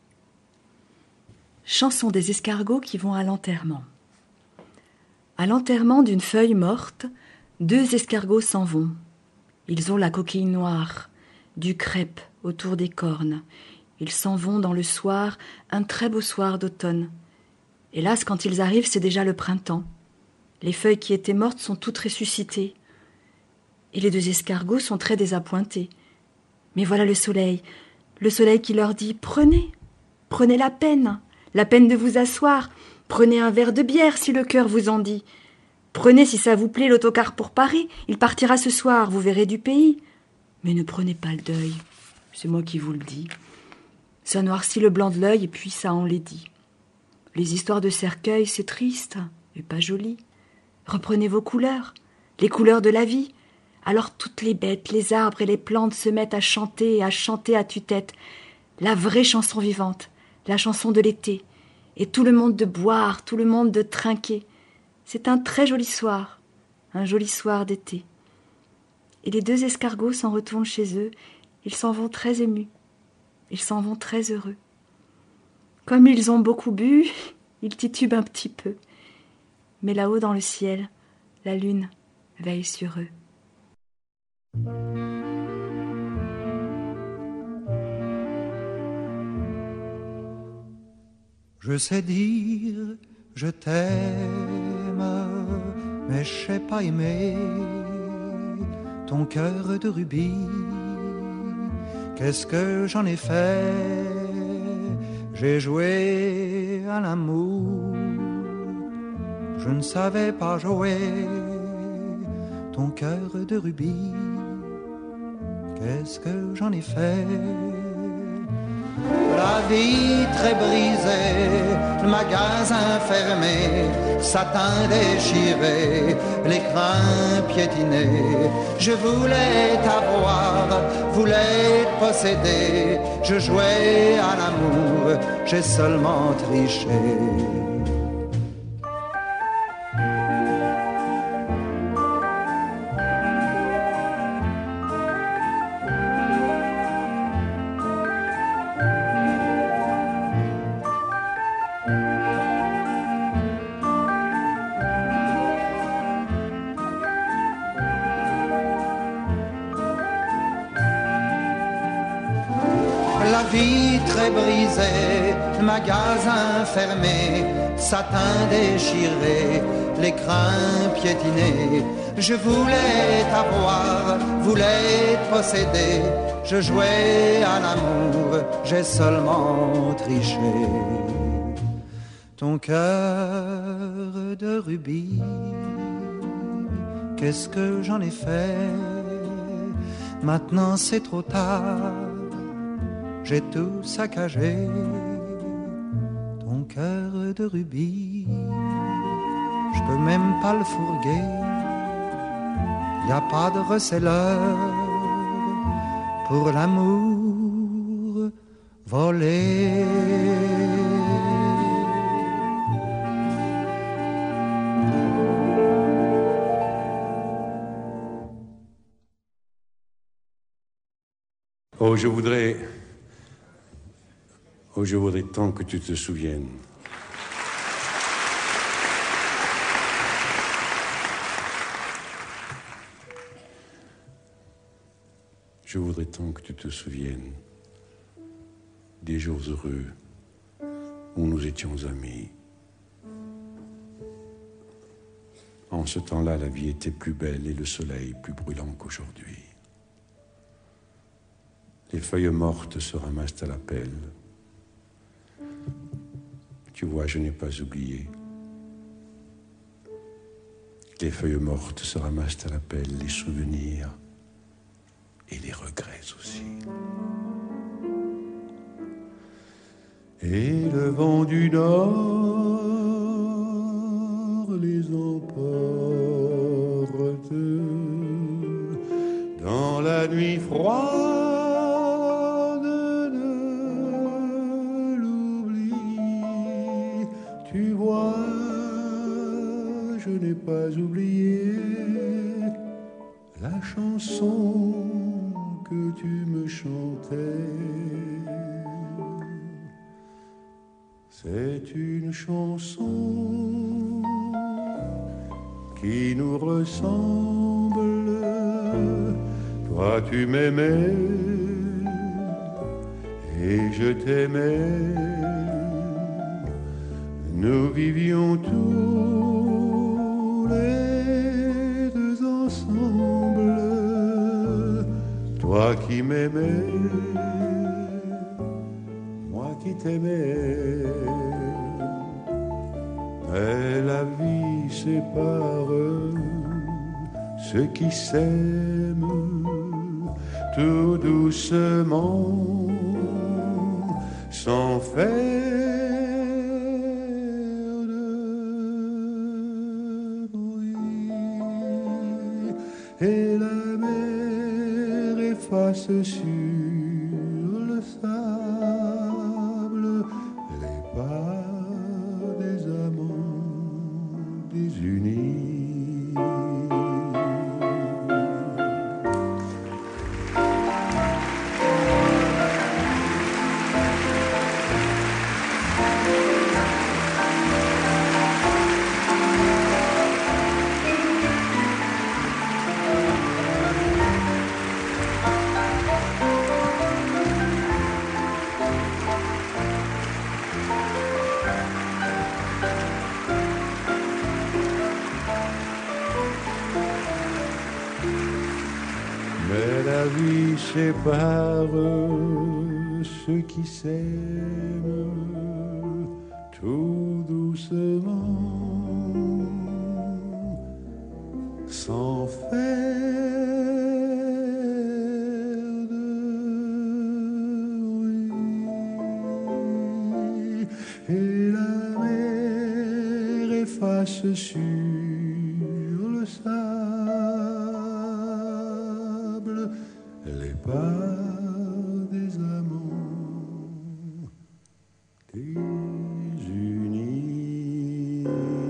Chanson des escargots qui vont à l'enterrement. À l'enterrement d'une feuille morte, 2 escargots s'en vont. Ils ont la coquille noire, du crêpe autour des cornes. Ils s'en vont dans le soir, un très beau soir d'automne. Hélas, quand ils arrivent, c'est déjà le printemps. Les feuilles qui étaient mortes sont toutes ressuscitées. Et les 2 escargots sont très désappointés. Mais voilà le soleil qui leur dit « Prenez la peine de vous asseoir, prenez un verre de bière si le cœur vous en dit. Prenez si ça vous plaît l'autocar pour Paris, il partira ce soir, vous verrez du pays. Mais ne prenez pas le deuil, c'est moi qui vous le dis. Ça noircit le blanc de l'œil et puis ça enlaidit. Les histoires de cercueil, c'est triste et pas joli. Reprenez vos couleurs, les couleurs de la vie. Alors toutes les bêtes, les arbres et les plantes se mettent à chanter à tue-tête. La vraie chanson vivante, la chanson de l'été. Et tout le monde de boire, tout le monde de trinquer. C'est un très joli soir, un joli soir d'été. Et les 2 escargots s'en retournent chez eux. Ils s'en vont très émus. Ils s'en vont très heureux. Comme ils ont beaucoup bu, ils titubent un petit peu. Mais là-haut dans le ciel, la lune veille sur eux. Je sais dire je t'aime, mais je sais pas aimer ton cœur de rubis. Qu'est-ce que j'en ai fait? J'ai joué à l'amour, je ne savais pas jouer ton cœur de rubis. Qu'est-ce que j'en ai fait? La vitre est brisée, le magasin fermé, satin déchiré, l'écrin piétiné. Je voulais t'avoir, voulais te posséder. Je jouais à l'amour, j'ai seulement triché. La vitre est brisée, le magasin fermé, satin déchiré, l'écrin piétiné. Je voulais t'avoir, voulais te posséder. Je jouais à l'amour, j'ai seulement triché. Ton cœur de rubis, qu'est-ce que j'en ai fait? Maintenant c'est trop tard. J'ai tout saccagé, ton cœur de rubis. Je peux même pas le fourguer, y a pas de receleur pour l'amour volé. Oh, je voudrais tant que tu te souviennes. Je voudrais tant que tu te souviennes des jours heureux où nous étions amis. En ce temps-là, la vie était plus belle et le soleil plus brûlant qu'aujourd'hui. Les feuilles mortes se ramassent à la pelle. Tu vois, je n'ai pas oublié. Les feuilles mortes se ramassent à la pelle, les souvenirs et les regrets aussi. Et le vent du nord les emporte dans la nuit froide de l'oubli. Tu vois, je n'ai pas oublié la chanson que tu me chantais. C'est une chanson qui nous ressemble. Toi tu m'aimais et je t'aimais. Nous vivions tous les deux ensemble. Toi qui m'aimais, moi qui t'aimais. Mais la vie sépare ceux qui s'aiment tout doucement, sans faire de bruit. Et la mer efface sur le sable les pas des amants désunis. Mais la vie sépare ceux qui s'aiment tout doucement, sans faire de bruit. Et la mer efface sur le sable les pas des amants désunis.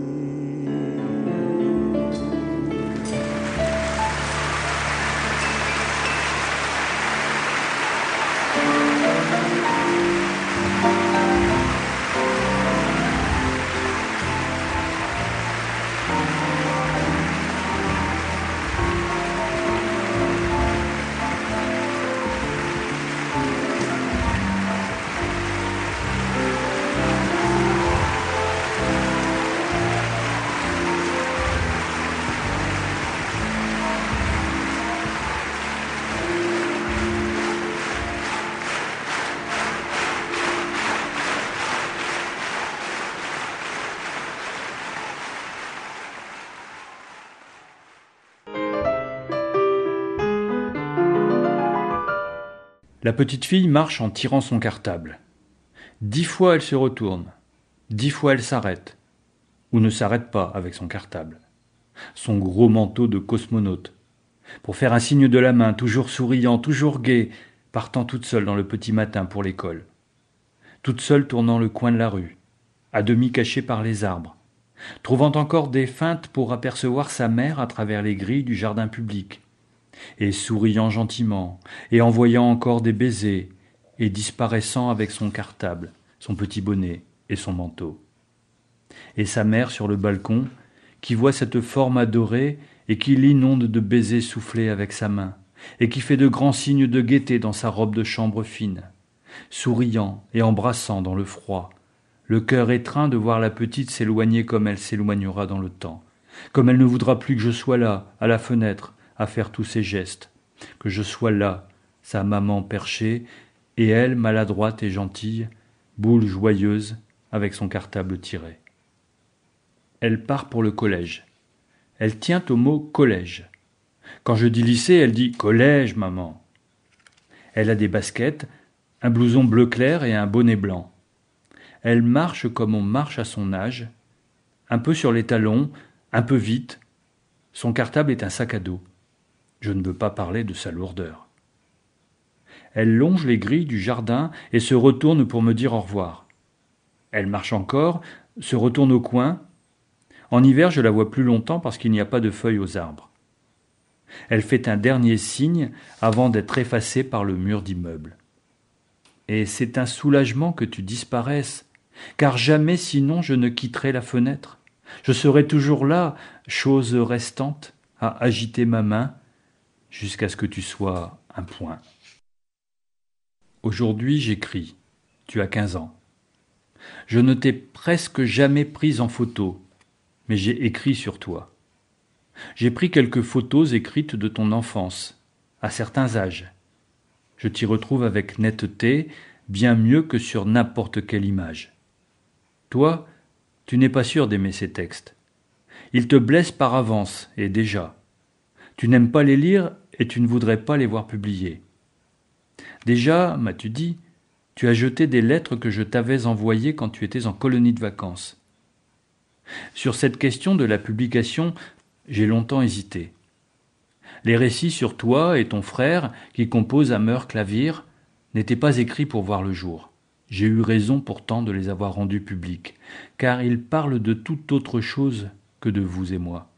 La petite fille marche en tirant son cartable. 10 fois elle se retourne, 10 fois elle s'arrête, ou ne s'arrête pas avec son cartable, son gros manteau de cosmonaute, pour faire un signe de la main, toujours souriant, toujours gai, partant toute seule dans le petit matin pour l'école, toute seule tournant le coin de la rue, à demi cachée par les arbres, trouvant encore des feintes pour apercevoir sa mère à travers les grilles du jardin public, et souriant gentiment, et envoyant encore des baisers, et disparaissant avec son cartable, son petit bonnet et son manteau. Et sa mère sur le balcon, qui voit cette forme adorée et qui l'inonde de baisers soufflés avec sa main, et qui fait de grands signes de gaieté dans sa robe de chambre fine, souriant et embrassant dans le froid, le cœur étreint de voir la petite s'éloigner comme elle s'éloignera dans le temps, comme elle ne voudra plus que je sois là, à la fenêtre, à faire tous ces gestes, que je sois là, sa maman perchée, et elle, maladroite et gentille, boule joyeuse, avec son cartable tiré. Elle part pour le collège. Elle tient au mot collège. Quand je dis lycée, elle dit collège, maman. Elle a des baskets, un blouson bleu clair et un bonnet blanc. Elle marche comme on marche à son âge, un peu sur les talons, un peu vite. Son cartable est un sac à dos. Je ne veux pas parler de sa lourdeur. Elle longe les grilles du jardin et se retourne pour me dire au revoir. Elle marche encore, se retourne au coin. En hiver, je la vois plus longtemps parce qu'il n'y a pas de feuilles aux arbres. Elle fait un dernier signe avant d'être effacée par le mur d'immeuble. Et c'est un soulagement que tu disparaisses, car jamais sinon je ne quitterai la fenêtre. Je serai toujours là, chose restante, à agiter ma main, jusqu'à ce que tu sois un point. Aujourd'hui j'écris. Tu as 15 ans. Je ne t'ai presque jamais prise en photo, mais j'ai écrit sur toi. J'ai pris quelques photos écrites de ton enfance, à certains âges. Je t'y retrouve avec netteté, bien mieux que sur n'importe quelle image. Toi, tu n'es pas sûr d'aimer ces textes. Ils te blessent par avance, et déjà. Tu n'aimes pas les lire et tu ne voudrais pas les voir publiés. Déjà, m'as-tu dit, tu as jeté des lettres que je t'avais envoyées quand tu étais en colonie de vacances. Sur cette question de la publication, j'ai longtemps hésité. Les récits sur toi et ton frère, qui composent à Meur-Clavier, n'étaient pas écrits pour voir le jour. J'ai eu raison pourtant de les avoir rendus publics, car ils parlent de toute autre chose que de vous et moi.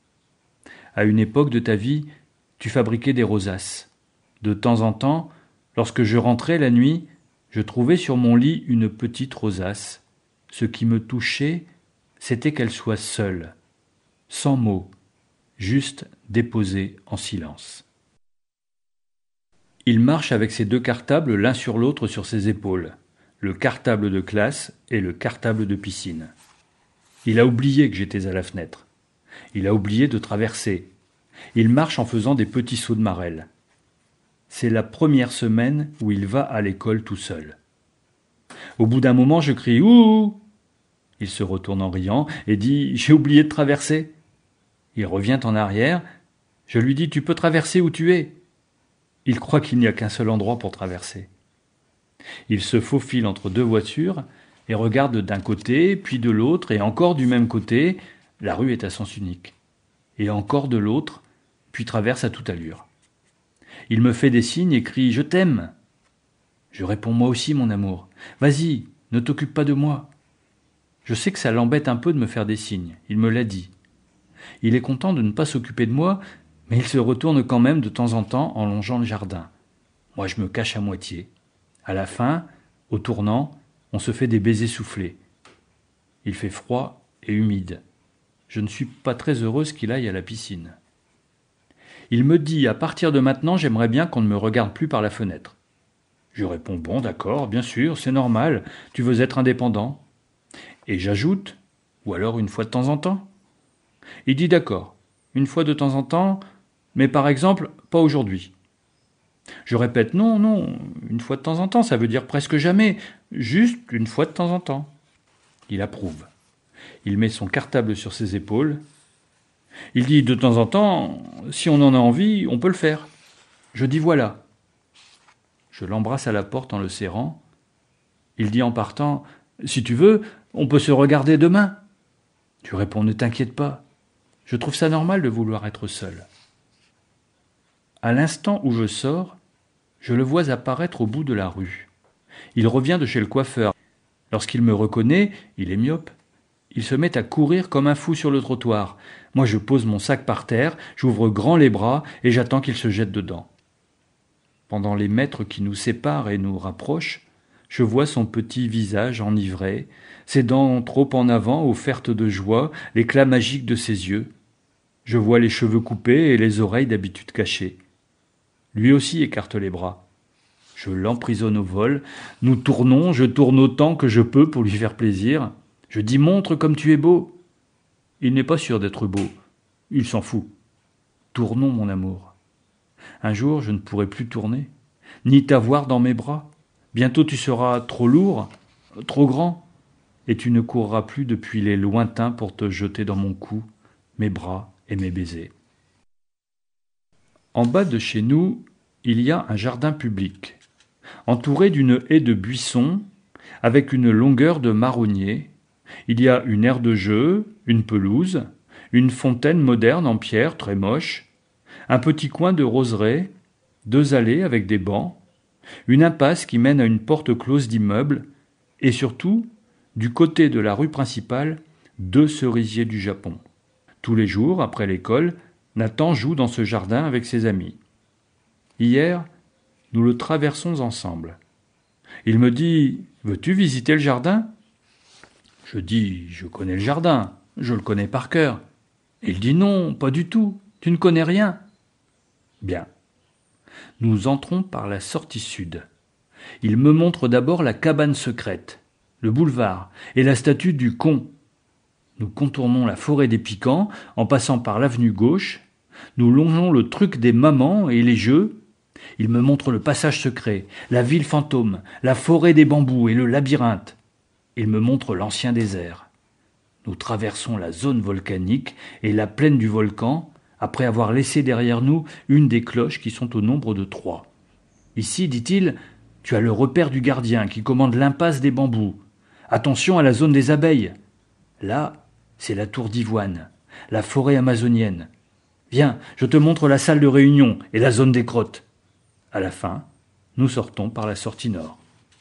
À une époque de ta vie, tu fabriquais des rosaces. De temps en temps, lorsque je rentrais la nuit, je trouvais sur mon lit une petite rosace. Ce qui me touchait, c'était qu'elle soit seule, sans mots, juste déposée en silence. Il marche avec ses deux cartables l'un sur l'autre sur ses épaules, le cartable de classe et le cartable de piscine. Il a oublié que j'étais à la fenêtre. Il a oublié de traverser. Il marche en faisant des petits sauts de marelle. C'est la première semaine où il va à l'école tout seul. Au bout d'un moment, je crie « Ouh !» Il se retourne en riant et dit « J'ai oublié de traverser !» Il revient en arrière. Je lui dis « Tu peux traverser où tu es !» Il croit qu'il n'y a qu'un seul endroit pour traverser. Il se faufile entre deux voitures et regarde d'un côté, puis de l'autre, et encore du même côté. La rue est à sens unique. Et encore de l'autre, puis traverse à toute allure. Il me fait des signes et crie « Je t'aime !» Je réponds « Moi aussi, mon amour. Vas-y, ne t'occupe pas de moi. » Je sais que ça l'embête un peu de me faire des signes. Il me l'a dit. Il est content de ne pas s'occuper de moi, mais il se retourne quand même de temps en temps en longeant le jardin. Moi, je me cache à moitié. À la fin, au tournant, on se fait des baisers soufflés. Il fait froid et humide. Je ne suis pas très heureuse qu'il aille à la piscine. Il me dit « À partir de maintenant, j'aimerais bien qu'on ne me regarde plus par la fenêtre. » Je réponds « Bon, d'accord, bien sûr, c'est normal, tu veux être indépendant. » Et j'ajoute « Ou alors une fois de temps en temps ?» Il dit « D'accord, une fois de temps en temps, mais par exemple, pas aujourd'hui. » Je répète « Non, non, une fois de temps en temps, ça veut dire presque jamais, juste une fois de temps en temps. » Il approuve. Il met son cartable sur ses épaules. Il dit « De temps en temps, si on en a envie, on peut le faire. » Je dis « Voilà. » Je l'embrasse à la porte en le serrant. Il dit en partant « Si tu veux, on peut se regarder demain. » Je réponds « Ne t'inquiète pas. Je trouve ça normal de vouloir être seul. » À l'instant où je sors, je le vois apparaître au bout de la rue. Il revient de chez le coiffeur. Lorsqu'il me reconnaît, il est myope. Il se met à courir comme un fou sur le trottoir. Moi, je pose mon sac par terre, j'ouvre grand les bras et j'attends qu'il se jette dedans. Pendant les mètres qui nous séparent et nous rapprochent, je vois son petit visage enivré, ses dents trop en avant, offertes de joie, l'éclat magique de ses yeux. Je vois les cheveux coupés et les oreilles d'habitude cachées. Lui aussi écarte les bras. Je l'emprisonne au vol. Nous tournons, je tourne autant que je peux pour lui faire plaisir. Je dis « Montre comme tu es beau ». Il n'est pas sûr d'être beau. Il s'en fout. Tournons, mon amour. Un jour, je ne pourrai plus tourner, ni t'avoir dans mes bras. Bientôt tu seras trop lourd, trop grand, et tu ne courras plus depuis les lointains pour te jeter dans mon cou, mes bras et mes baisers. En bas de chez nous, il y a un jardin public, entouré d'une haie de buissons, avec une longueur de marronnier. Il y a une aire de jeu, une pelouse, une fontaine moderne en pierre très moche, un petit coin de roseraie, 2 allées avec des bancs, une impasse qui mène à une porte close d'immeuble, et surtout, du côté de la rue principale, 2 cerisiers du Japon. Tous les jours, après l'école, Nathan joue dans ce jardin avec ses amis. Hier, nous le traversons ensemble. Il me dit « Veux-tu visiter le jardin ?» Je dis « Je connais le jardin, je le connais par cœur. » Il dit « Non, pas du tout, tu ne connais rien. » Bien. Nous entrons par la sortie sud. Il me montre d'abord la cabane secrète, le boulevard et la statue du con. Nous contournons la forêt des Piquants en passant par l'avenue gauche. Nous longeons le truc des mamans et les jeux. Il me montre le passage secret, la ville fantôme, la forêt des bambous et le labyrinthe. Il me montre l'ancien désert. Nous traversons la zone volcanique et la plaine du volcan, après avoir laissé derrière nous une des cloches qui sont au nombre de 3. Ici, dit-il, tu as le repère du gardien qui commande l'impasse des bambous. Attention à la zone des abeilles. Là, c'est la tour d'Ivoine, la forêt amazonienne. Viens, je te montre la salle de réunion et la zone des grottes. À la fin, nous sortons par la sortie nord.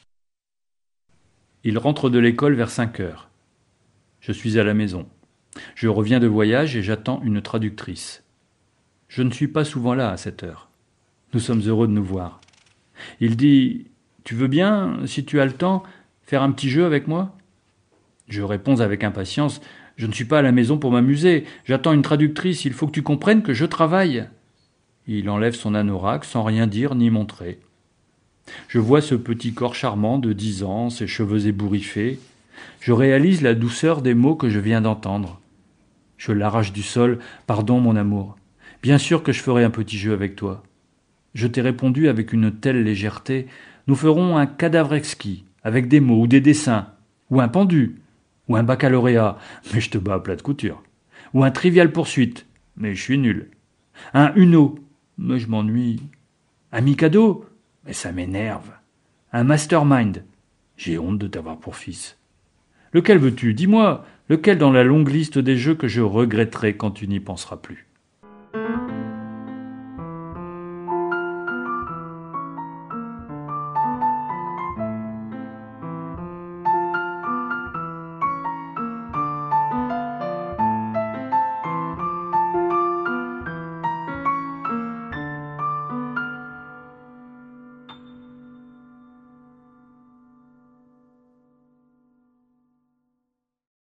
Il rentre de l'école vers 5 heures. Je suis à la maison. Je reviens de voyage et j'attends une traductrice. Je ne suis pas souvent là à cette heure. Nous sommes heureux de nous voir. Il dit « Tu veux bien, si tu as le temps, faire un petit jeu avec moi ?» Je réponds avec impatience « Je ne suis pas à la maison pour m'amuser. J'attends une traductrice. Il faut que tu comprennes que je travaille. » Il enlève son anorak sans rien dire ni montrer. Je vois ce petit corps charmant de 10 ans, ses cheveux ébouriffés. Je réalise la douceur des mots que je viens d'entendre. Je l'arrache du sol. « Pardon, mon amour. Bien sûr que je ferai un petit jeu avec toi. » Je t'ai répondu avec une telle légèreté. Nous ferons un cadavre exquis, avec des mots ou des dessins, ou un pendu, ou un baccalauréat, mais je te bats à plat de couture, ou un trivial poursuite, mais je suis nul, un Uno, mais je m'ennuie, un Mikado, mais ça m'énerve, un mastermind, j'ai honte de t'avoir pour fils. Lequel veux-tu? Dis-moi, lequel dans la longue liste des jeux que je regretterai quand tu n'y penseras plus?